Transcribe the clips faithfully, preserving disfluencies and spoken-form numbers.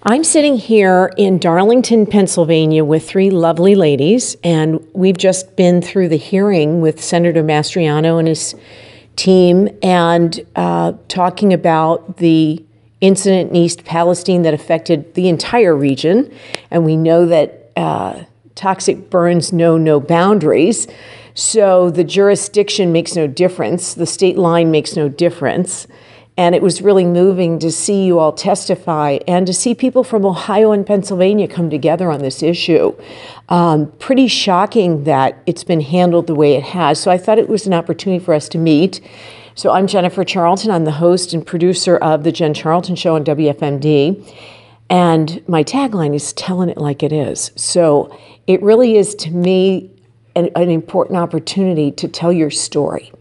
I'm sitting here in Darlington, Pennsylvania with three lovely ladies, and we've just been through the hearing with Senator Mastriano and his team and uh, talking about the incident in East Palestine that affected the entire region. And we know that uh, toxic burns know no boundaries. So the jurisdiction makes no difference. The state line makes no difference. And it was really moving to see you all testify and to see people from Ohio and Pennsylvania come together on this issue. Um, pretty shocking that it's been handled the way it has. So I thought it was an opportunity for us to meet. So I'm Jennifer Charlton. I'm the host and producer of The Jen Charlton Show on W F M D. And my tagline is telling it like it is. So it really is, to me, an, an important opportunity to tell your story.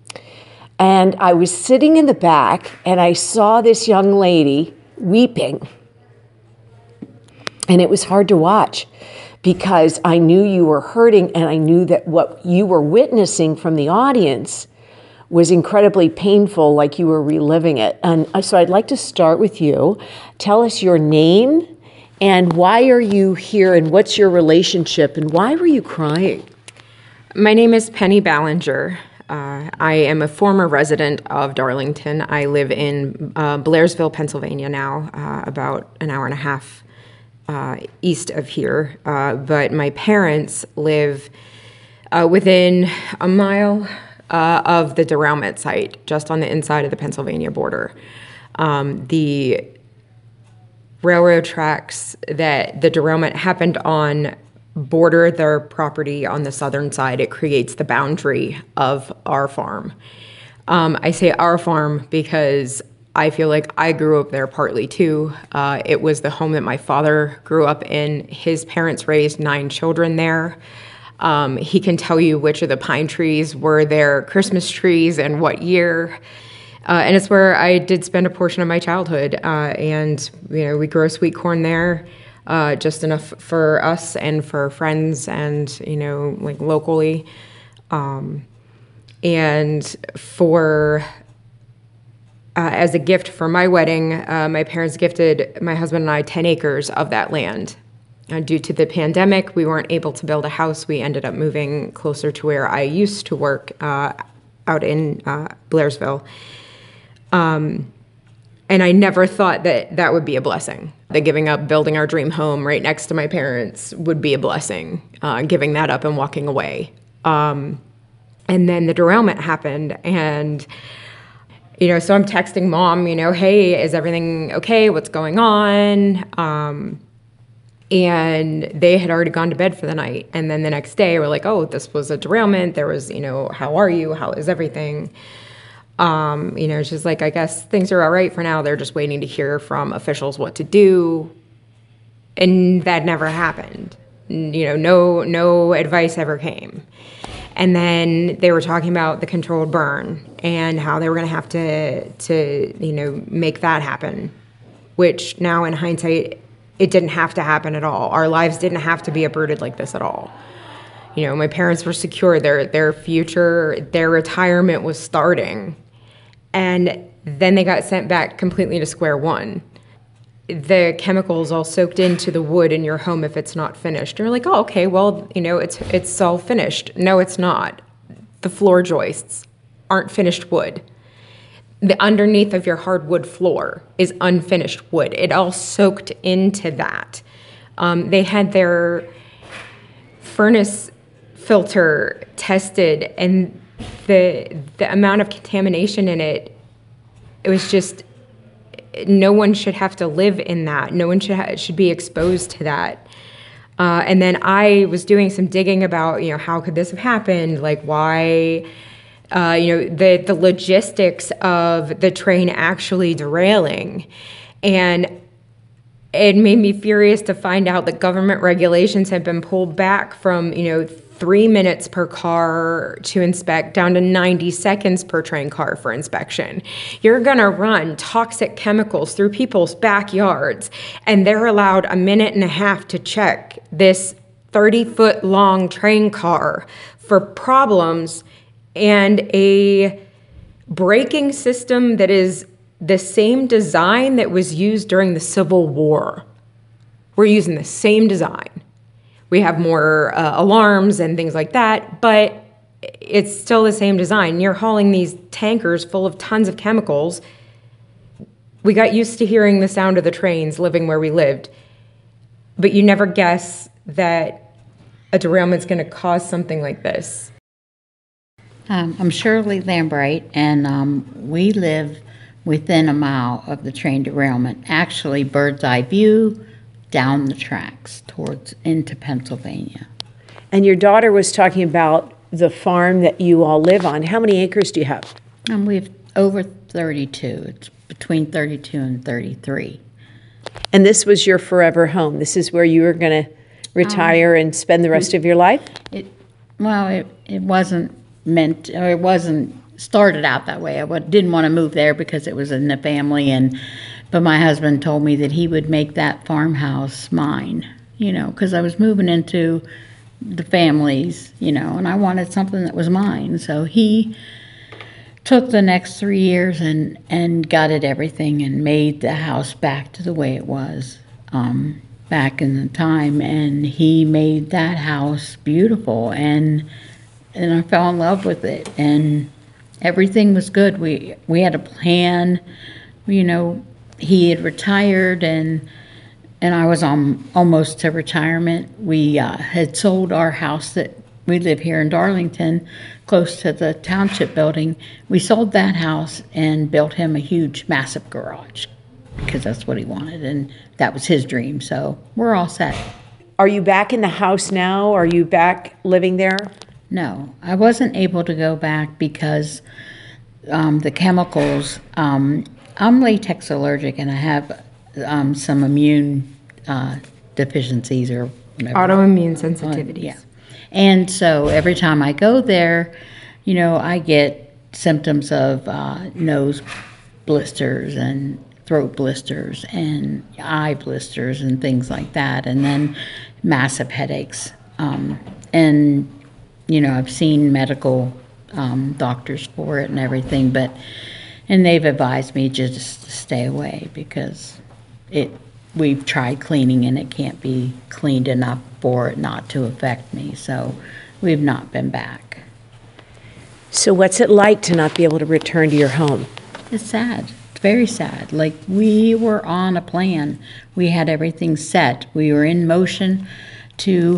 And I was sitting in the back and I saw this young lady weeping. And it was hard to watch because I knew you were hurting and I knew that what you were witnessing from the audience was incredibly painful, like you were reliving it. And so I'd like to start with you. Tell us your name and why are you here and what's your relationship and why were you crying? My name is Penny Ballinger. Uh, I am a former resident of Darlington. I live in uh, Blairsville, Pennsylvania now, uh, about an hour and a half uh, east of here. Uh, but my parents live uh, within a mile uh, of the derailment site, just on the inside of the Pennsylvania border. Um, the railroad tracks that the derailment happened on border their property on the southern side. It creates the boundary of our farm. Um, I say our farm because I feel like I grew up there partly too. Uh, it was the home that my father grew up in. His parents raised nine children there. Um, he can tell you which of the pine trees were their Christmas trees and what year. Uh, and it's where I did spend a portion of my childhood. Uh, and, you know, we grow sweet corn there. Uh, just enough for us and for friends and, you know, like locally. Um, and for, uh, as a gift for my wedding, uh, my parents gifted my husband and I ten acres of that land. Uh, due to the pandemic, we weren't able to build a house. We ended up moving closer to where I used to work, uh, out in uh, Blairsville. Um, And I never thought that that would be a blessing. That giving up building our dream home right next to my parents would be a blessing, uh, giving that up and walking away. Um, and then the derailment happened. And, you know, so I'm texting mom, you know, hey, is everything okay? What's going on? Um, and they had already gone to bed for the night. And then the next day we're like, oh, this was a derailment. There was, you know, how are you? How is everything? Um, you know, she's like, I guess things are all right for now. They're just waiting to hear from officials what to do. And that never happened. You know, no, no advice ever came. And then they were talking about the controlled burn and how they were going to have to, to, you know, make that happen, which now in hindsight, it didn't have to happen at all. Our lives didn't have to be uprooted like this at all. You know, my parents were secure. Their, their future, their retirement was starting. And then they got sent back completely to square one. The chemicals all soaked into the wood in your home if it's not finished. And you're like, oh, okay, well, you know, it's it's all finished. No, it's not. The floor joists aren't finished wood. The underneath of your hardwood floor is unfinished wood. It all soaked into that. Um, they had their furnace filter tested, and the the amount of contamination in it, it was just, no one should have to live in that. No one should ha- should be exposed to that. Uh, and then I was doing some digging about, you know, how could this have happened? Like why, uh, you know, the the logistics of the train actually derailing, and it made me furious to find out that government regulations had been pulled back from, you know, three minutes per car to inspect down to ninety seconds per train car for inspection. You're gonna run toxic chemicals through people's backyards, and they're allowed a minute and a half to check this thirty foot long train car for problems and a braking system that is the same design that was used during the Civil War. We're using the same design. We have more uh, alarms and things like that, but it's still the same design. You're hauling these tankers full of tons of chemicals. We got used to hearing the sound of the trains living where we lived, but you never guess that a derailment's going to cause something like this. Um, I'm Shirley Lambright, and um, we live within a mile of the train derailment. Actually, bird's eye view down the tracks towards into Pennsylvania. And your daughter was talking about the farm that you all live on. How many acres do you have? And we have over thirty-two. It's between thirty-two and thirty-three. And this was your forever home. This is where you were going to retire um, and spend the rest of your life? It, well, it, it wasn't meant, or it wasn't started out that way. I w- didn't want to move there because it was in the family, and but my husband told me that he would make that farmhouse mine, you know, because I was moving into the families, you know, and I wanted something that was mine. So he took the next three years and, and gutted everything and made the house back to the way it was um, back in the time. And he made that house beautiful, and and I fell in love with it. And everything was good. We we had a plan, you know. He had retired, and and I was on almost to retirement. We uh, had sold our house that we live here in Darlington, close to the township building. We sold that house and built him a huge, massive garage because that's what he wanted, and that was his dream. So we're all set. Are you back in the house now? Are you back living there? No, I wasn't able to go back because um, the chemicals. Um, I'm latex allergic, and I have um, some immune uh, deficiencies or whatever. Autoimmune sensitivities. Uh, yeah. And so every time I go there, you know, I get symptoms of uh, nose blisters and throat blisters and eye blisters and things like that, and then massive headaches. Um, and, you know, I've seen medical um, doctors for it and everything, but and they've advised me just to stay away because it. We've tried cleaning and it can't be cleaned enough for it not to affect me. So we've not been back. So what's it like to not be able to return to your home? It's sad. It's very sad. Like, we were on a plan. We had everything set. We were in motion to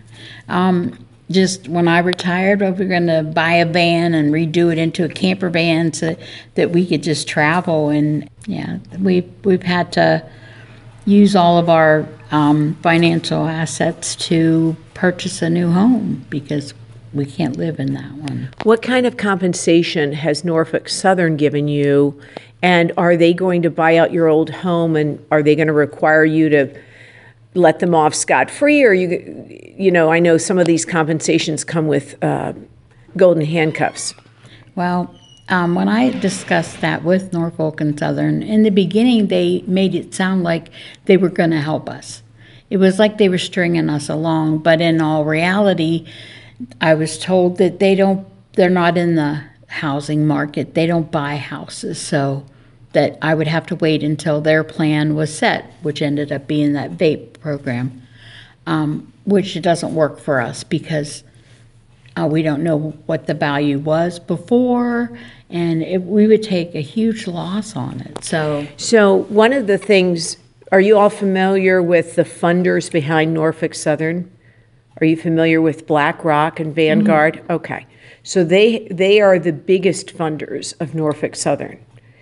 um, just when I retired, we were going to buy a van and redo it into a camper van so that we could just travel. And yeah, we've, we've had to use all of our um, financial assets to purchase a new home because we can't live in that one. What kind of compensation has Norfolk Southern given you, and are they going to buy out your old home, and are they going to require you to let them off scot-free? Or you, you know, I know some of these compensations come with uh, golden handcuffs. Well, Um, when I discussed that with Norfolk and Southern, in the beginning they made it sound like they were going to help us. It was like they were stringing us along, but in all reality, I was told that they don't, they're not in the housing market. They don't buy houses, so that I would have to wait until their plan was set, which ended up being that vape program, um, which doesn't work for us because Uh, we don't know what the value was before, and it, we would take a huge loss on it. So, So one of the things, are you all familiar with the funders behind Norfolk Southern? Are you familiar with BlackRock and Vanguard? Mm-hmm. Okay. So they they are the biggest funders of Norfolk Southern.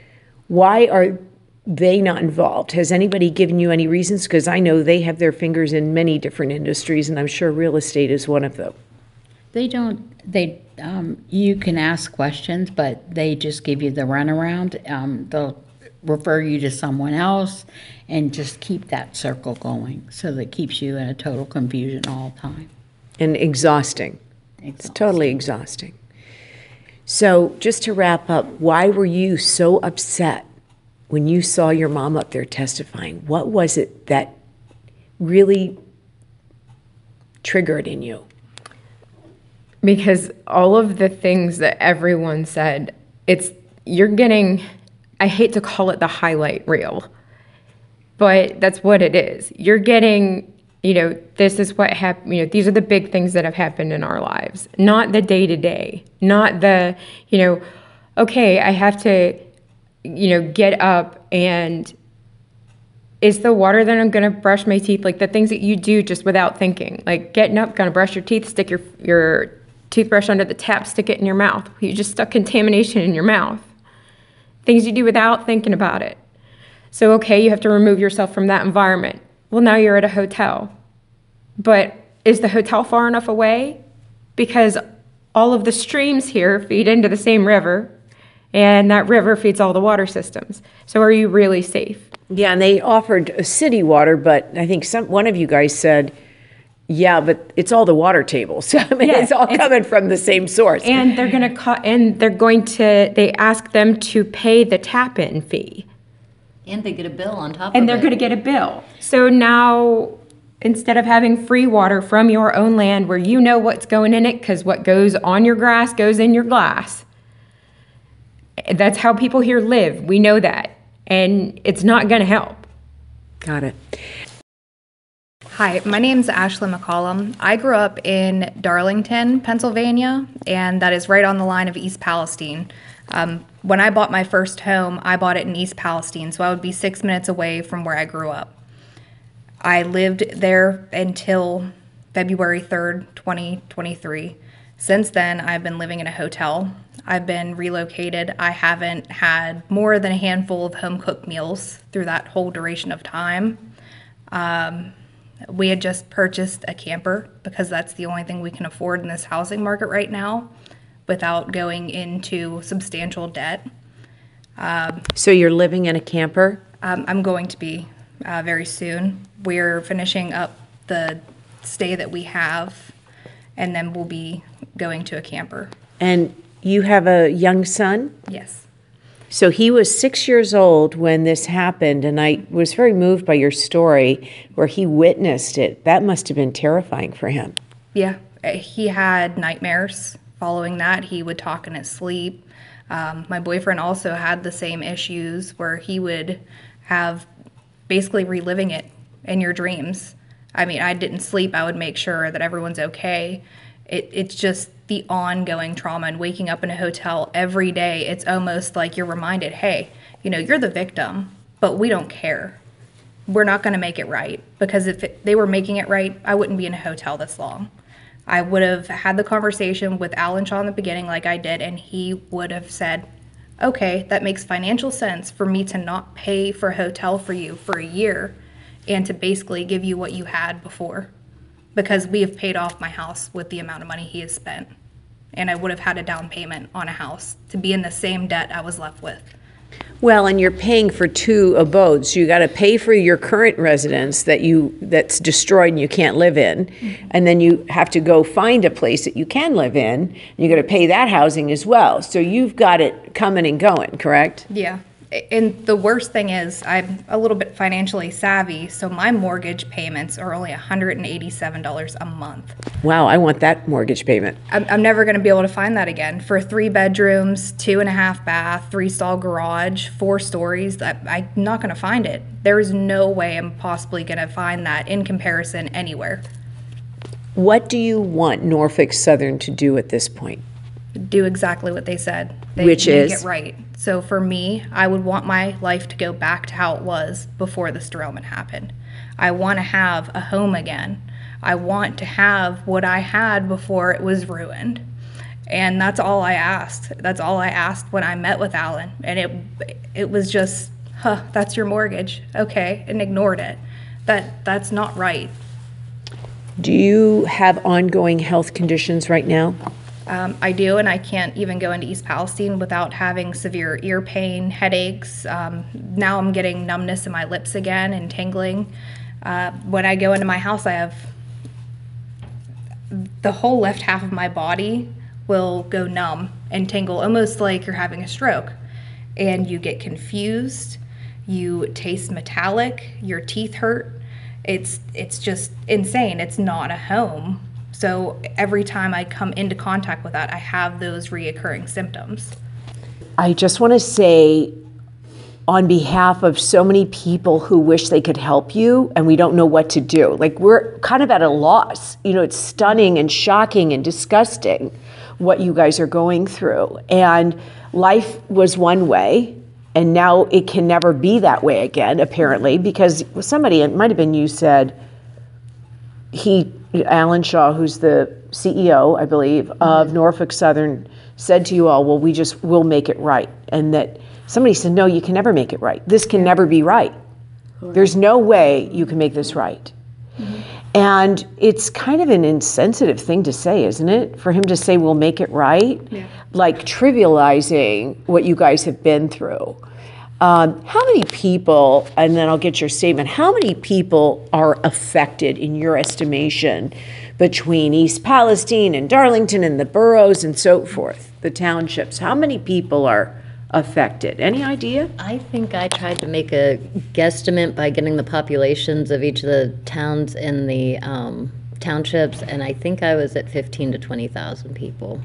Why are they not involved? Has anybody given you any reasons? Because I know they have their fingers in many different industries, and I'm sure real estate is one of them. They don't, they, um, you can ask questions, but they just give you the runaround. Um, they'll refer you to someone else and just keep that circle going. So that keeps you in a total confusion all the time. And exhausting. Exhausting. It's totally exhausting. So just to wrap up, why were you so upset when you saw your mom up there testifying? What was it that really triggered in you? Because all of the things that everyone said, it's, you're getting, I hate to call it the highlight reel, but that's what it is. You're getting, you know, this is what happened, you know, these are the big things that have happened in our lives, not the day to day, not the, you know, okay, I have to, you know, get up and is the water that I'm going to brush my teeth, like the things that you do just without thinking, like getting up, going to brush your teeth, stick your, your toothbrush under the tap, stick it in your mouth. You just stuck contamination in your mouth. Things you do without thinking about it. So, okay, you have to remove yourself from that environment. Well, now you're at a hotel. But is the hotel far enough away? Because all of the streams here feed into the same river, and that river feeds all the water systems. So are you really safe? Yeah, and they offered a city water, but I think some one of you guys said, yeah, but it's all the water tables. I mean, Yeah, it's all it's- coming from the same source. And they're going to co- and they're going to they ask them to pay the tap-in fee. And they get a bill on top And of they're it. going to get a bill. So now, instead of having free water from your own land where you know what's going in it, because what goes on your grass goes in your glass, that's how people here live. We know that. And it's not going to help. Got it. Hi, my name's Ashley McCollum. I grew up in Darlington, Pennsylvania, and that is right on the line of East Palestine. Um, when I bought my first home, I bought it in East Palestine, so I would be six minutes away from where I grew up. I lived there until February third, twenty twenty-three. Since then, I've been living in a hotel. I've been relocated. I haven't had more than a handful of home-cooked meals through that whole duration of time. Um, we had just purchased a camper because that's the only thing we can afford in this housing market right now without going into substantial debt. So you're living in a camper? Um, I'm going to be uh, very soon. We're finishing up the stay that we have, and then we'll be going to a camper. And you have a young son? Yes. So he was six years old when this happened, and I was very moved by your story where he witnessed it. That must have been terrifying for him. Yeah. Uh, He had nightmares following that. He would talk in his sleep. Um, my boyfriend also had the same issues where he would have basically reliving it in your dreams. I mean, I didn't sleep. I would make sure that everyone's okay. It, it's just the ongoing trauma and waking up in a hotel every day. It's almost like you're reminded, hey, you know, you're the victim, but we don't care. We're not going to make it right, because if it, they were making it right, I wouldn't be in a hotel this long. I would have had the conversation with Alan Shaw in the beginning like I did, and he would have said, okay, that makes financial sense for me to not pay for a hotel for you for a year and to basically give you what you had before, because we have paid off my house with the amount of money he has spent. And I would have had a down payment on a house to be in the same debt I was left with. Well, and you're paying for two abodes. You got to pay for your current residence that you that's destroyed and you can't live in, and then you have to go find a place that you can live in. And you got to pay that housing as well. So you've got it coming and going, correct? Yeah. And the worst thing is I'm a little bit financially savvy, so my mortgage payments are only one hundred eighty-seven dollars a month. Wow, I want that mortgage payment. I'm, I'm never going to be able to find that again. For three bedrooms, two and a half bath, three stall garage, four stories, I, I'm not going to find it. There is no way I'm possibly going to find that in comparison anywhere. What do you want Norfolk Southern to do at this point? Do exactly what they said. They Which make is? it right. So for me, I would want my life to go back to how it was before this derailment happened. I want to have a home again. I want to have what I had before it was ruined. And that's all I asked. That's all I asked when I met with Alan. And it it was just, huh, that's your mortgage. Okay, and ignored it. That that's not right. Do you have ongoing health conditions right now? Um, I do, and I can't even go into East Palestine without having severe ear pain, headaches. Um, now I'm getting numbness in my lips again and tingling. Uh, when I go into my house, I have the whole left half of my body will go numb and tingle, almost like you're having a stroke. And you get confused, you taste metallic, your teeth hurt. It's it's just insane. It's not a home. So every time I come into contact with that, I have those reoccurring symptoms. I just want to say on behalf of so many people who wish they could help you and we don't know what to do. Like, we're kind of at a loss. You know, it's stunning and shocking and disgusting what you guys are going through. And life was one way, and now it can never be that way again, apparently, because somebody, it might have been you, said, he, Alan Shaw, who's the C E O, I believe, of Norfolk Southern, said to you all, well, we just will make it right. And that somebody said, no, you can never make it right. This can never be right. There's no way you can make this right. Mm-hmm. And it's kind of an insensitive thing to say, isn't it? For him to say, we'll make it right, yeah. Like trivializing what you guys have been through. Um, how many people, and then I'll get your statement, how many people are affected in your estimation between East Palestine and Darlington and the boroughs and so forth, the townships? How many people are affected? Any idea? I think I tried to make a guesstimate by getting the populations of each of the towns in the um, townships, and I think I was at fifteen to twenty thousand people.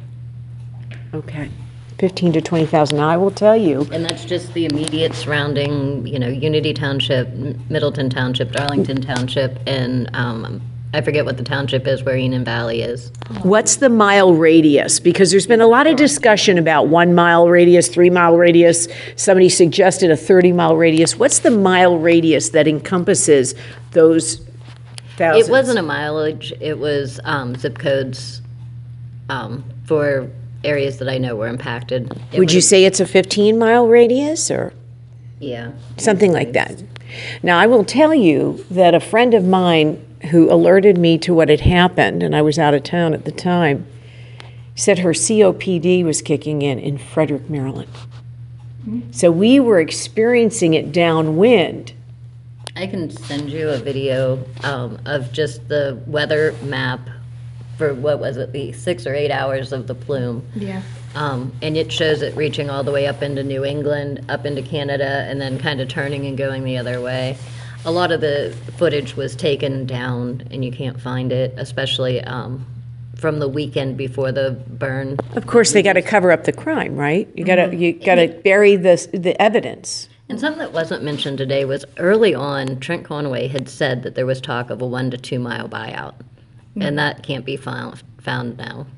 Okay. fifteen to twenty thousand. Now, I will tell you. And that's just the immediate surrounding, you know, Unity Township, Middleton Township, Darlington Township, and um, I forget what the township is where Enon Valley is. What's the mile radius? Because there's been a lot of discussion about one mile radius, three mile radius. Somebody suggested a thirty mile radius. What's the mile radius that encompasses those thousands? It wasn't a mileage, it was um, zip codes um, for areas that I know were impacted. It Would you say it's a fifteen mile radius or? Yeah. Something like that. Now, I will tell you that a friend of mine who alerted me to what had happened, and I was out of town at the time, said her C O P D was kicking in in Frederick, Maryland. Mm-hmm. So we were experiencing it downwind. I can send you a video um, of just the weather map for, what was it, the six or eight hours of the plume. Yeah. Um, and it shows it reaching all the way up into New England, up into Canada, and then kind of turning and going the other way. A lot of the footage was taken down, and you can't find it, especially um, from the weekend before the burn. Of course, they got to cover up the crime, right? You got to you got to bury the the evidence. And something that wasn't mentioned today was early on, Trent Conway had said that there was talk of a one to two mile buyout, mm-hmm. and that can't be found found now.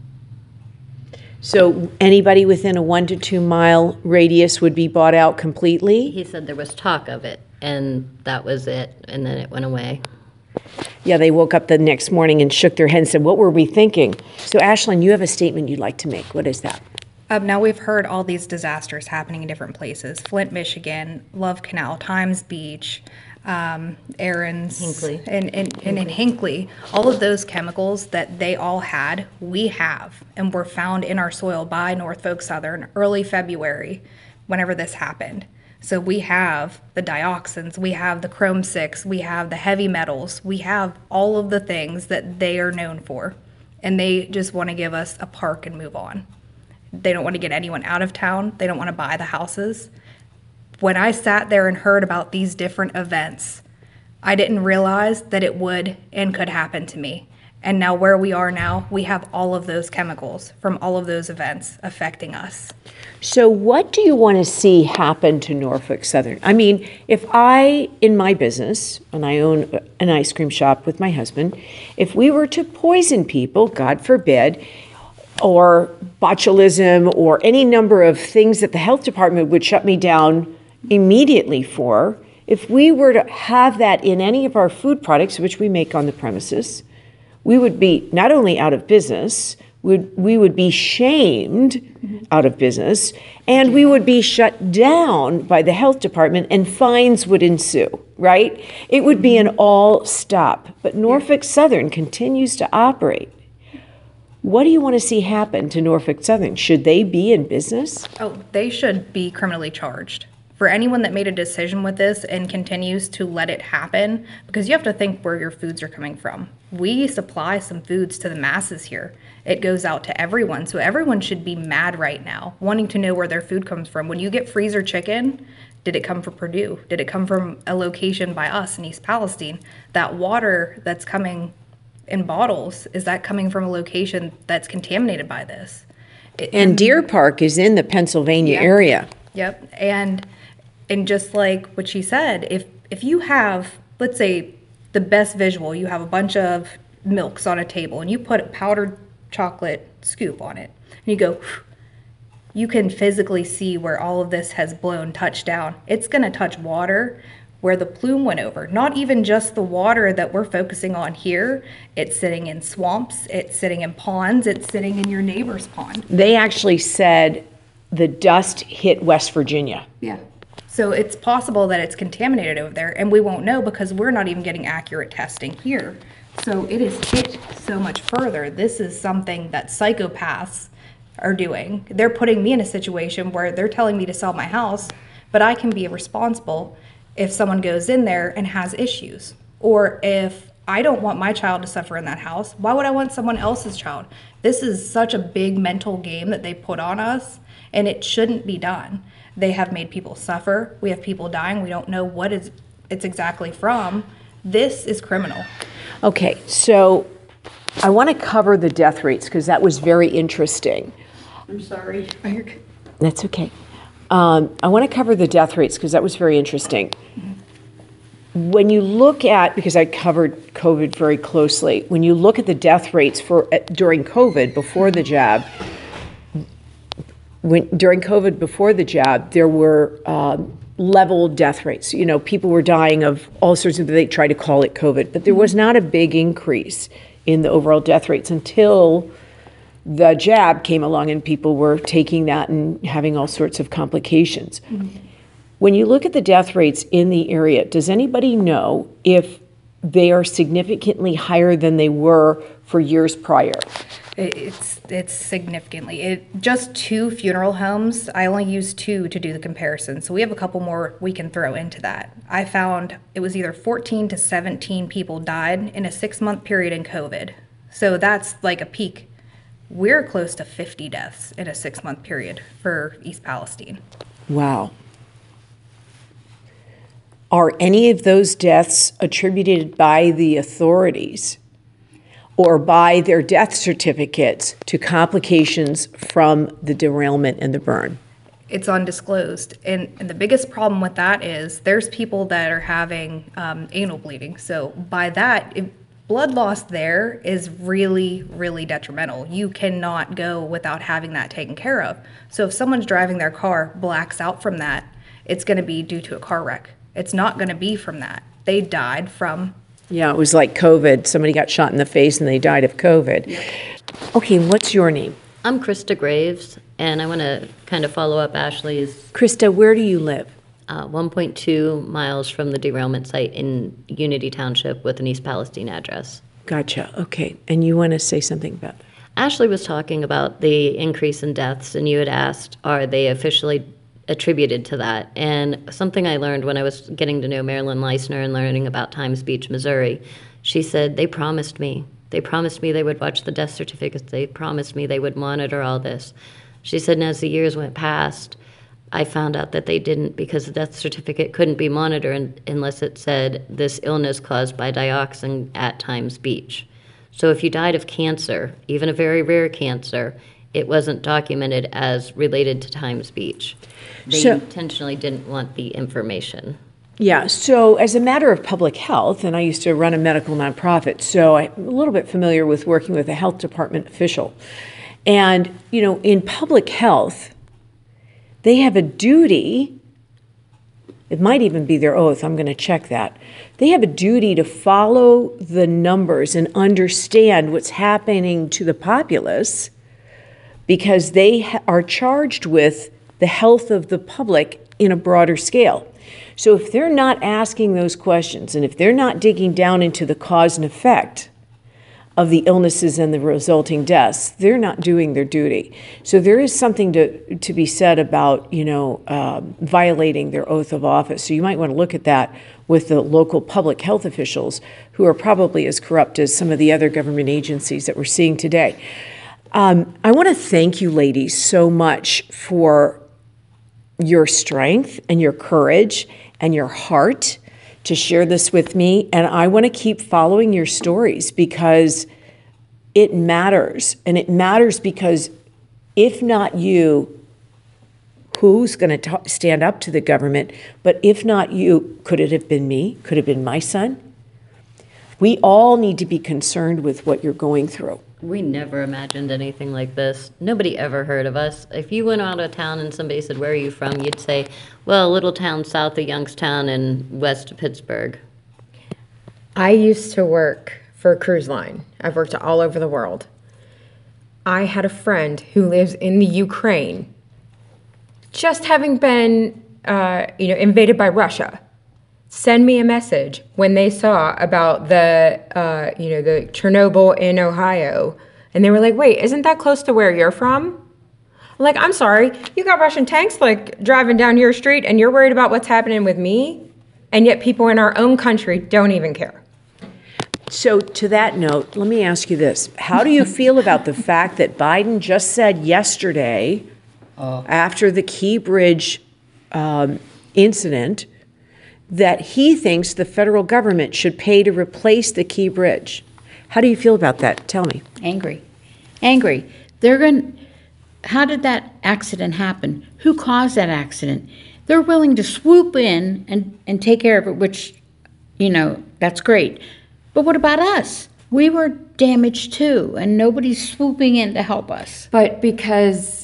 So anybody within a one to two mile radius would be bought out completely? He said there was talk of it, and that was it, and then it went away. Yeah, they woke up the next morning and shook their head and said, what were we thinking? So Ashlyn, you have a statement you'd like to make. What is that? Um, now, we've heard all these disasters happening in different places. Flint, Michigan, Love Canal, Times Beach, um, Aaron's, Hinckley. And, and, and in Hinckley. All of those chemicals that they all had, we have, and were found in our soil by Norfolk Southern early February, whenever this happened. So we have the dioxins, we have the chrome six, we have the heavy metals, we have all of the things that they are known for. And they just want to give us a park and move on. They don't want to get anyone out of town. They don't want to buy the houses. When I sat there and heard about these different events, I didn't realize that it would and could happen to me. And now where we are now, we have all of those chemicals from all of those events affecting us. So what do you want to see happen to Norfolk Southern? I mean, if I, in my business, and I own an ice cream shop with my husband, if we were to poison people, God forbid, or botulism or any number of things that the health department would shut me down immediately for, if we were to have that in any of our food products, which we make on the premises, we would be not only out of business, we'd, we would be shamed mm-hmm. out of business, and we would be shut down by the health department and fines would ensue, right? It would be an all stop. But Norfolk Southern continues to operate. What do you want to see happen to Norfolk Southern? Should they be in business? Oh, they should be criminally charged. For anyone that made a decision with this and continues to let it happen, because you have to think where your foods are coming from. We supply some foods to the masses here. It goes out to everyone, so everyone should be mad right now, wanting to know where their food comes from. When you get freezer chicken, did it come from Purdue? Did it come from a location by us in East Palestine? That water that's coming in bottles, is that coming from a location that's contaminated by this? It, and Deer Park is in the Pennsylvania yeah. area. Yep, and And just like what she said, if if you have, let's say, the best visual, you have a bunch of milks on a table and you put a powdered chocolate scoop on it, and you go, you can physically see where all of this has blown, touched down. It's going to touch water where the plume went over. Not even just the water that we're focusing on here. It's sitting in swamps, it's sitting in ponds, it's sitting in your neighbor's pond. They actually said the dust hit West Virginia. Yeah. So it's possible that it's contaminated over there, and we won't know because we're not even getting accurate testing here. So it is hit so much further. This is something that psychopaths are doing. They're putting me in a situation where they're telling me to sell my house, but I can be responsible if someone goes in there and has issues. Or if I don't want my child to suffer in that house, why would I want someone else's child? This is such a big mental game that they put on us, and it shouldn't be done. They have made people suffer. We have people dying. We don't know what is it's exactly from. This is criminal. Okay, so I want to cover the death rates because that was very interesting. I'm sorry. That's okay. Um, I want to cover the death rates because that was very interesting. When you look at, because I covered COVID very closely, when you look at the death rates for uh, during COVID before the jab, when during COVID before the jab, there were um, level death rates. You know, people were dying of all sorts of, they try to call it COVID, but there was not a big increase in the overall death rates until the jab came along and people were taking that and having all sorts of complications. Mm-hmm. When you look at the death rates in the area, does anybody know if they are significantly higher than they were for years prior? It's it's significantly. It just two funeral homes. I only used two to do the comparison, so we have a couple more we can throw into that. I found it was either fourteen to seventeen people died in a six-month period in COVID. So that's like a peak. We're close to fifty deaths in a six-month period for East Palestine. Wow. Are any of those deaths attributed by the authorities or by their death certificates to complications from the derailment and the burn? It's undisclosed. And, and the biggest problem with that is there's people that are having um, anal bleeding. So by that, if blood loss there is really, really detrimental. You cannot go without having that taken care of. So if someone's driving their car, blacks out from that, it's going to be due to a car wreck. It's not going to be from that. They died from... Yeah, it was like COVID. Somebody got shot in the face and they died of COVID. Yep. Okay, what's your name? I'm Krista Graves, and I want to kind of follow up Ashley's... Krista, where do you live? Uh, one point two miles from the derailment site in Unity Township with an East Palestine address. Gotcha. Okay. And you want to say something about that? Ashley was talking about the increase in deaths, and you had asked, are they officially attributed to that? And something I learned when I was getting to know Marilyn Leisner and learning about Times Beach, Missouri, she said, they promised me. They promised me they would watch the death certificates. They promised me they would monitor all this. She said, and as the years went past, I found out that they didn't because the death certificate couldn't be monitored unless it said this illness caused by dioxin at Times Beach. So if you died of cancer, even a very rare cancer, it wasn't documented as related to Times Beach. They so, intentionally didn't want the information. Yeah, so as a matter of public health, and I used to run a medical nonprofit, so I'm a little bit familiar with working with a health department official. And, you know, in public health, they have a duty, it might even be their oath, I'm going to check that. They have a duty to follow the numbers and understand what's happening to the populace because they ha- are charged with the health of the public in a broader scale. So if they're not asking those questions and if they're not digging down into the cause and effect of the illnesses and the resulting deaths, they're not doing their duty. So there is something to, to be said about, you know, um, violating their oath of office. So you might want to look at that with the local public health officials who are probably as corrupt as some of the other government agencies that we're seeing today. Um, I want to thank you ladies so much for your strength and your courage and your heart to share this with me. And I want to keep following your stories because it matters. And it matters because if not you, who's going to stand up to the government. But if not you, could it have been me? Could it have been my son? We all need to be concerned with what you're going through. We never imagined anything like this. Nobody ever heard of us. If you went out of town and somebody said, "Where are you from?" you'd say, "Well, a little town south of Youngstown and west of Pittsburgh." I used to work for a cruise line. I've worked all over the world. I had a friend who lives in the Ukraine, just having been, uh, you know, invaded by Russia. Send me a message when they saw about the, uh, you know, the Chernobyl in Ohio, and they were like, "Wait, isn't that close to where you're from?" I'm like, "I'm sorry, you got Russian tanks like driving down your street, and you're worried about what's happening with me, and yet people in our own country don't even care." So to that note, let me ask you this. How do you feel about the fact that Biden just said yesterday, uh, after the Key Bridge um, incident, that he thinks the federal government should pay to replace the Key Bridge? How do you feel about that? Tell me. Angry. Angry. They're going, how did that accident happen? Who caused that accident? They're willing to swoop in and, and take care of it, which, you know, that's great. But what about us? We were damaged too, and nobody's swooping in to help us. But because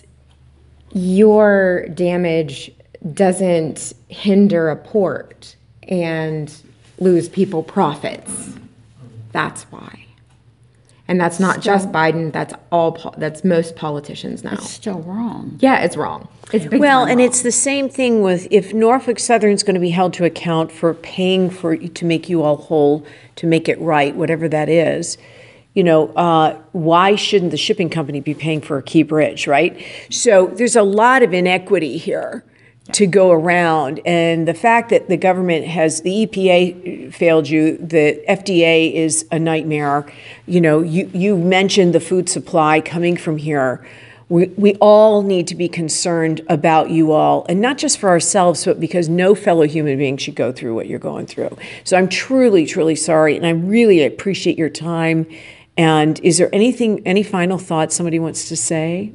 your damage doesn't hinder a port and lose people profits, that's why. And that's not just Biden, that's all, po- that's most politicians now. It's still wrong. Yeah, it's wrong. It's big Well, time and wrong. it's the same thing with if Norfolk Southern's going to be held to account for paying for to make you all whole, to make it right, whatever that is. You know, uh, why shouldn't the shipping company be paying for a Key Bridge, right? So there's a lot of inequity here to go around, and the fact that the government has, the E P A failed you, the F D A is a nightmare. You know, you, you mentioned the food supply coming from here. We, we all need to be concerned about you all, and not just for ourselves, but because no fellow human being should go through what you're going through. So I'm truly, truly sorry, and I really appreciate your time. And is there anything, any final thoughts somebody wants to say?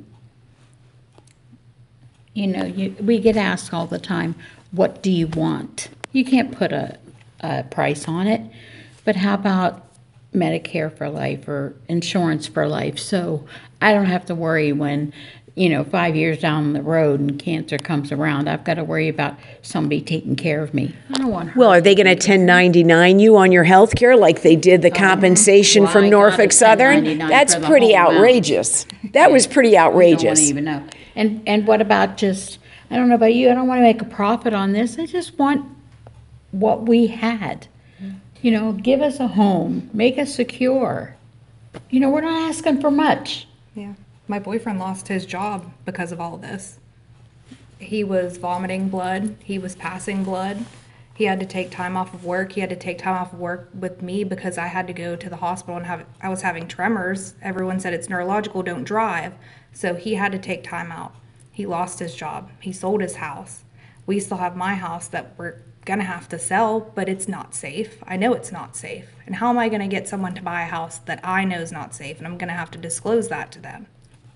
You know, you, we get asked all the time, what do you want? You can't put a, a price on it, but how about Medicare for life or insurance for life? So I don't have to worry when, you know, five years down the road and cancer comes around, I've got to worry about somebody taking care of me. I don't want her. Well, are they going to ten ninety-nine you on your health care like they did the compensation Well, I from got Norfolk a Southern? ten ninety-nine That's for the pretty whole amount. outrageous. That was pretty You don't want outrageous. to even know. And, and what about just, I don't know about you, I don't want to make a profit on this. I just want what we had. You know, give us a home, make us secure. You know, we're not asking for much. Yeah. My boyfriend lost his job because of all of this. He was vomiting blood. He was passing blood. He had to take time off of work. He had to take time off of work with me because I had to go to the hospital and have, I was having tremors. Everyone said it's neurological, don't drive. So he had to take time out. He lost his job. He sold his house. We still have my house that we're gonna have to sell, but it's not safe. I know it's not safe. And how am I gonna get someone to buy a house that I know is not safe? And I'm gonna have to disclose that to them.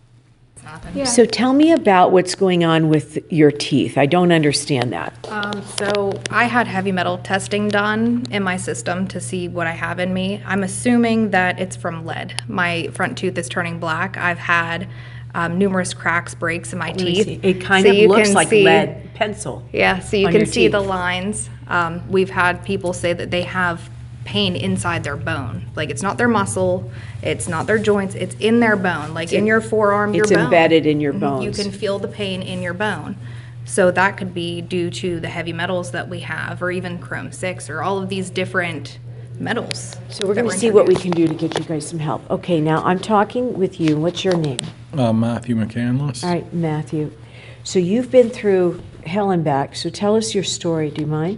So tell me about what's going on with your teeth. I don't understand that. Um, so I had heavy metal testing done in my system to see what I have in me. I'm assuming that it's from lead. My front tooth is turning black. I've had um, numerous cracks, breaks in my teeth. It kind So of you looks can like see- lead pencil. Yeah, so you on can your see the teeth. lines. Um, we've had people say that they have pain inside their bone. Like it's not their muscle, it's not their joints, it's in their bone. Like in your forearm, your It's bone. embedded in your Mhm, bones. You can feel the pain in your bone. So that could be due to the heavy metals that we have, or even chrome six, or all of these different metals. So we're that going were to see what we introduced. can do to get you guys some help. Okay, now I'm talking with you. What's your name? Uh, Matthew McCandless. All right, Matthew. So you've been through hell and back. So tell us your story. Do you mind?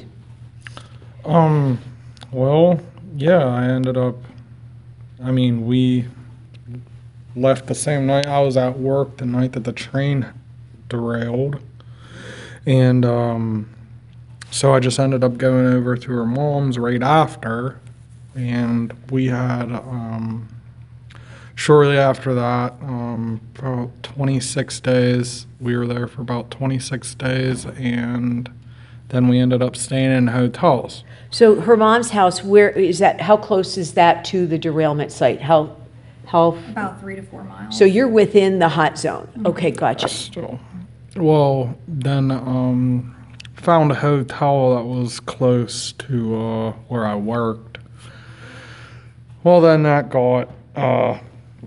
Um, well, yeah, I ended up, I mean, we left the same night. I was at work the night that the train derailed. And, um, so I just ended up going over to her mom's right after. And we had, um, shortly after that, um, about twenty-six days, we were there for about twenty-six days, and then we ended up staying in hotels. So her mom's house, where is that? How close is that to the derailment site? How, how? About three to four miles. So you're within the hot zone. Okay, gotcha. Still. Well, then um, found a hotel that was close to uh, where I worked. Well, then that got uh,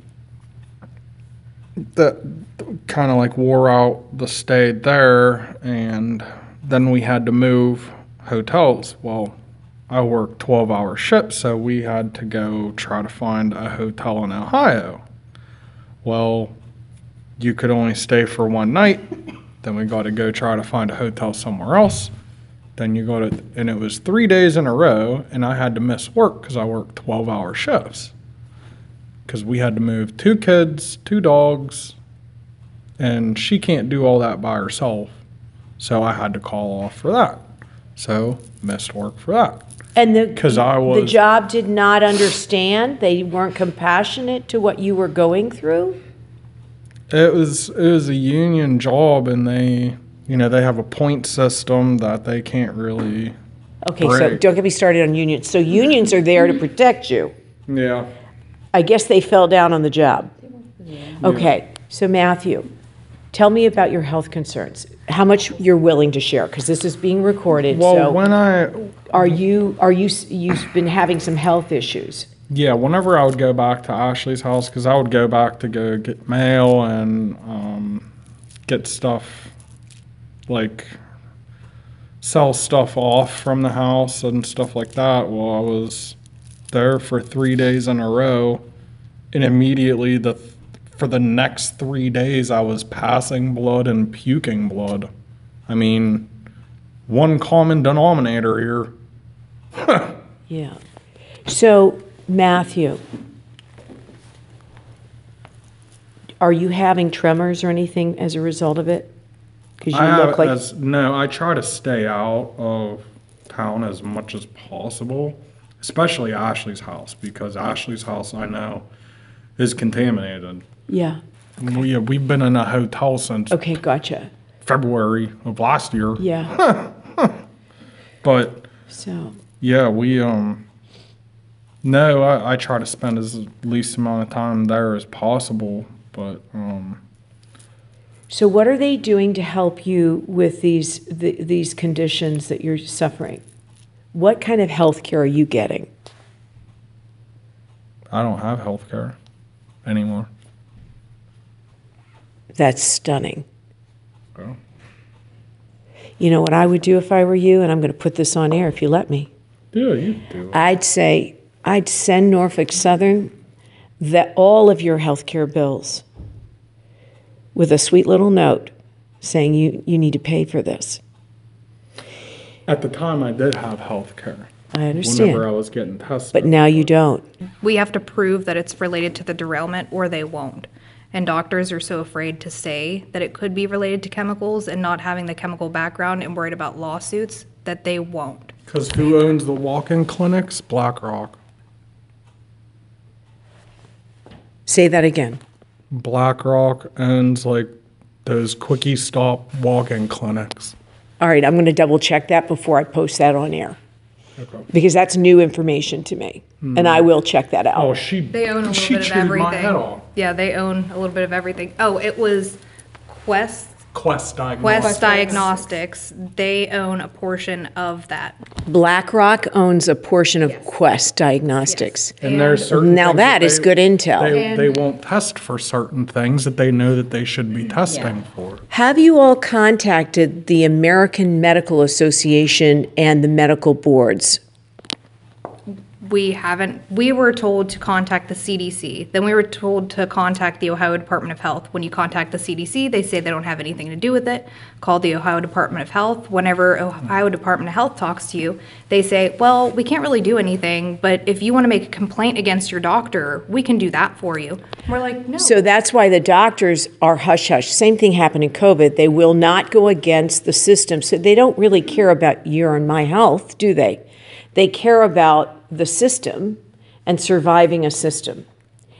that kind of like wore out the stay there, and then we had to move hotels. Well, I worked twelve-hour shifts, so we had to go try to find a hotel in Ohio. Well, you could only stay for one night. Then we got to go try to find a hotel somewhere else. Then you got to, and it was three days in a row, and I had to miss work because I worked twelve-hour shifts. Because we had to move two kids, two dogs, and she can't do all that by herself. So I had to call off for that. So missed work for that. And the, 'Cause I the was- job did not understand? They weren't compassionate to what you were going through? It was it was a union job, and they, you know, they have a point system that they can't really. Okay, so Break. don't get me started on unions. So unions are there to protect you. Yeah. I guess they fell down on the job. Okay, so Matthew, tell me about your health concerns. How much you're willing to share, because this is being recorded. Well, so when I are you are you you've been having some health issues? yeah, whenever I would go back to Ashley's house, because I would go back to go get mail and um, get stuff, like sell stuff off from the house and stuff like that. Well, I was there for three days in a row, and immediately the for the next three days I was passing blood and puking blood. I mean, one common denominator here. Yeah. So Matthew, are you having tremors or anything as a result of it? Because you I have, look like as, no, I try to stay out of town as much as possible, especially Ashley's house, because Ashley's house, I know, is contaminated. yeah. We, we've been in a hotel since Okay, gotcha. February of last year. Yeah. But So yeah, we, um, no, I, I try to spend as least amount of time there as possible, but, um, So what are they doing to help you with these the, these conditions that you're suffering? What kind of health care are you getting? I don't have health care anymore. That's stunning. Oh. You know what I would do if I were you, and I'm going to put this on air if you let me. Yeah, you do. I'd say I'd send Norfolk Southern that all of your health care bills with a sweet little note saying you, you need to pay for this. At the time, I did have health care. I understand. Whenever I was getting tested. But now you don't. We have to prove that it's related to the derailment or they won't. And doctors are so afraid to say that it could be related to chemicals and not having the chemical background and worried about lawsuits that they won't. Because who owns the walk-in clinics? BlackRock. Say that again. BlackRock owns like those quickie stop walk-in clinics. All right, I'm going to double check that before I post that on air. Okay. Because that's new information to me. And I will check that out. Oh, she They own a she little bit of chewed everything. my head off. Yeah, they own a little bit of everything. Oh, it was Quest Quest Diagnostics. Quest Diagnostics. They own a portion of that. BlackRock owns a portion of Quest Diagnostics. And there's certain Now things that is they- good intel. They, they won't test for certain things that they know that they should be testing for. Have you all contacted the American Medical Association and the medical boards? We haven't, we were told to contact the C D C. Then we were told to contact the Ohio Department of Health. When you contact the C D C, they say they don't have anything to do with it. Call the Ohio Department of Health. Whenever Ohio Department of Health talks to you, they say, well, we can't really do anything, but if you want to make a complaint against your doctor, we can do that for you. We're like, no. So that's why the doctors are hush hush. Same thing happened in COVID. They will not go against the system. So they don't really care about your and my health, do they? They care about the system and surviving a system.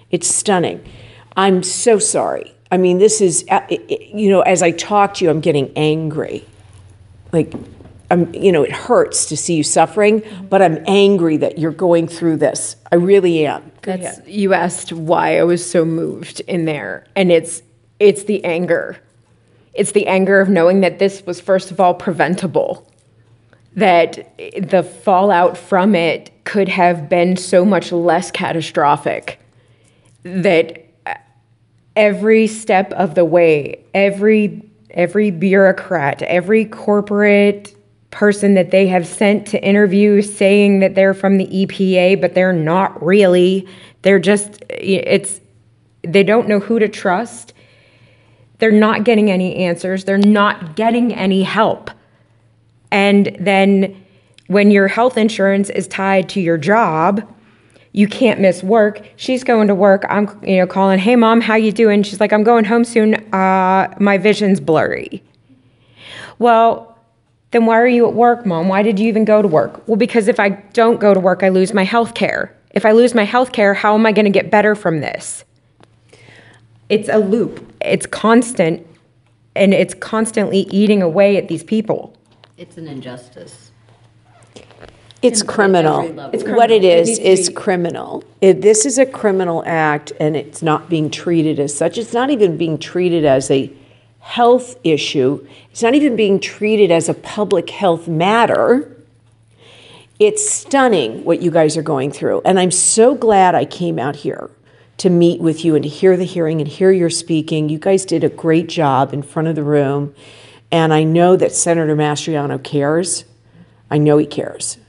It's stunning. I'm so sorry. I mean, this is, uh, it- it- you know, as I talk to you, I'm getting angry. Like, I'm, you know, it hurts to see you suffering, but I'm angry that you're going through this. I really am. That's, you asked why I was so moved in there, and it's it's the anger. It's the anger of knowing that this was, first of all, preventable, that the fallout from it could have been so much less catastrophic, that every step of the way, every every bureaucrat, every corporate person that they have sent to interview saying that they're from the E P A, but they're not really. They're just, it's, they don't know who to trust. They're not getting any answers. They're not getting any help. And then when your health insurance is tied to your job, you can't miss work. She's going to work. I'm, you know, calling, hey mom, how you doing? She's like, I'm going home soon. Uh, my vision's blurry. Well, then why are you at work, mom? Why did you even go to work? Well, because if I don't go to work, I lose my health care. If I lose my health care, how am I going to get better from this? It's a loop. It's constant, and it's constantly eating away at these people. It's an injustice. It's criminal. every level. It's criminal. What it It is, needs to is be- criminal. It, this is a criminal act, and it's not being treated as such. It's not even being treated as a health issue. It's not even being treated as a public health matter. It's stunning what you guys are going through. And I'm so glad I came out here to meet with you and to hear the hearing and hear your speaking. You guys did a great job in front of the room. And I know that Senator Mastriano cares. I know he cares.